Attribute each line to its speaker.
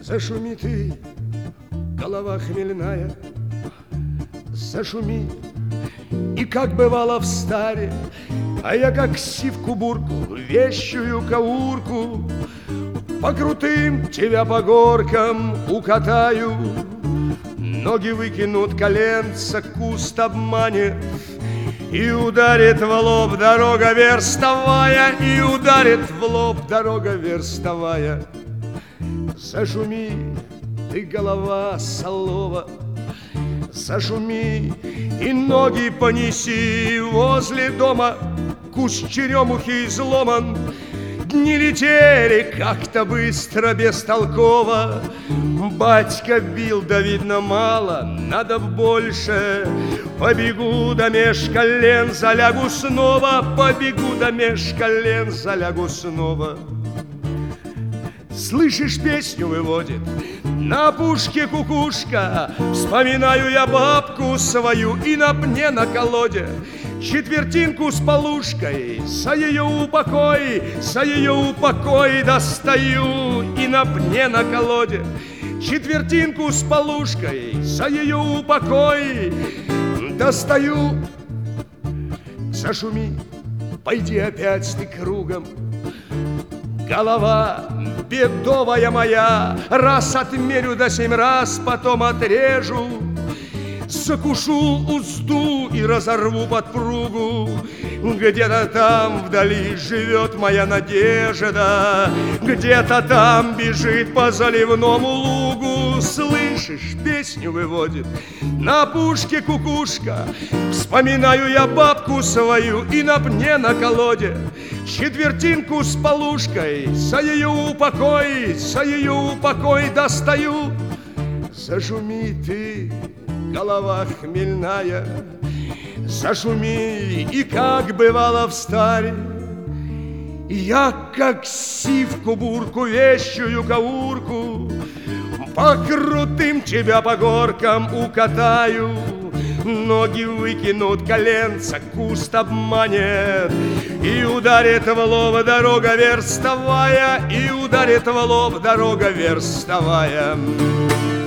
Speaker 1: Зашуми ты, голова хмельная, зашуми, и как бывало в старе, а я как сивку-бурку, вещую каурку, по крутым тебя по горкам укатаю. Ноги выкинут, коленца куст обманет, и ударит в лоб дорога верстовая, и ударит в лоб дорога верстовая. Зашуми ты, голова солова, зашуми и ноги понеси. Возле дома куст черемухи изломан. Дни летели как-то быстро, бестолково. Батька бил, да видно мало, надо больше. Побегу да меж колен, залягу снова. Побегу да меж колен, залягу снова. Слышишь, песню выводит на опушке кукушка. Вспоминаю я бабку свою и на пне на колоде четвертинку с полушкой. За ее упокой, за ее упокой достаю. И на пне на колоде четвертинку с полушкой. За ее упокой достаю. Зашуми, пойди опять ты кругом, голова бедовая моя. Раз отмерю до 7 раз, потом отрежу. Закушу узду и разорву подпругу. Где-то там вдали живет моя надежда, где-то там бежит по заливному лугу. Слышишь, песню выводит на опушке кукушка. Вспоминаю я бабку свою и на пне на колоде четвертинку с полушкой. За ее упокой, за ее упокой достаю. Зашуми ты, голова хмельная, зашуми, и как бывало в старе, я как сивку-бурку, вещую каурку, по крутым тебя по горкам укатаю. Ноги выкинут, коленца куст обманет, и ударит в лоб дорога верстовая, и ударит в лоб дорога верстовая.